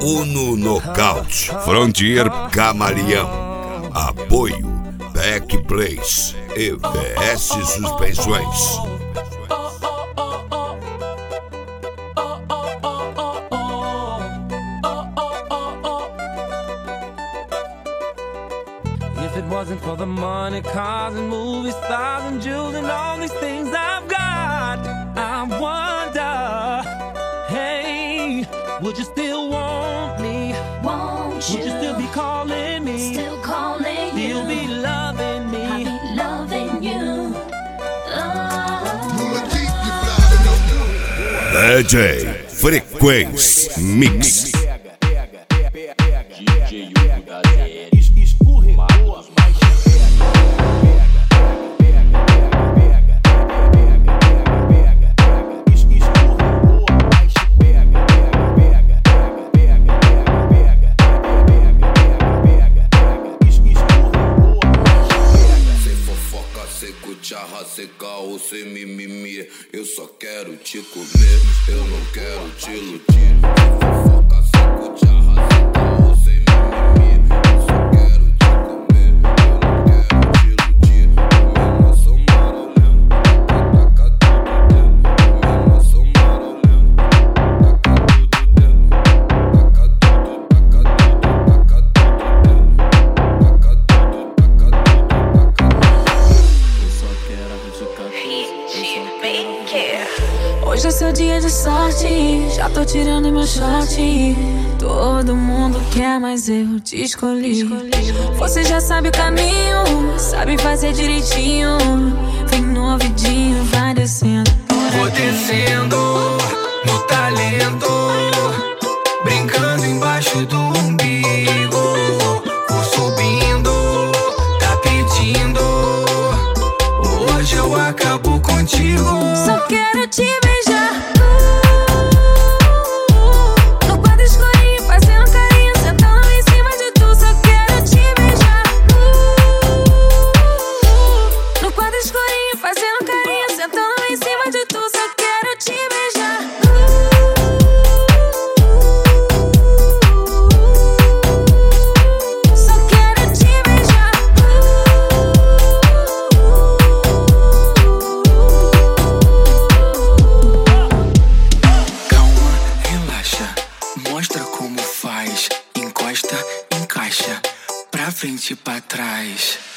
Uno Nocaute, Frontier Camaleão. Apoio Backplace e VS Suspensões. If it wasn't for the money, cars and movie stars and jewels and all these things I've got, I wonder, hey, would you still want me? Won't you? Would you still be calling me? Still calling Still you? be loving me? I'll be loving you. DJ Frequência Mix. DJ Hugo da ZL. Sem caô, sem mimimi, eu só quero te comer, eu não quero te iludir. Fofoca, sem cucharra, sem caô, sem mimimi, eu só quero te comer, eu não quero te iludir. Minha nação marolhando, taca tudo dentro. Minha nação marolhando, taca tudo dentro. Taca tudo, taca tudo, taca tudo dentro. Taca tudo, taca tudo, taca tudo. Eu só quero Hoje é seu dia de sorte, já tô tirando meu short. Todo mundo quer, mas eu te escolhi. Você já sabe o caminho, sabe fazer direitinho. Vem no ouvidinho, vai descendo. Vou descendo no talento, brincando embaixo do umbigo. Vou subindo, tá pedindo. Hoje eu acabo contigo. Só quero te beijar no quarto escurinho, fazendo carinho, sentando em cima de tu. Só quero te beijar no quarto escurinho, fazendo carinho, sentando em cima de tu. Só quero te beijar. Só quero te beijar. Calma, relaxa, mostra como faz. Encosta, encaixa, pra frente e pra trás.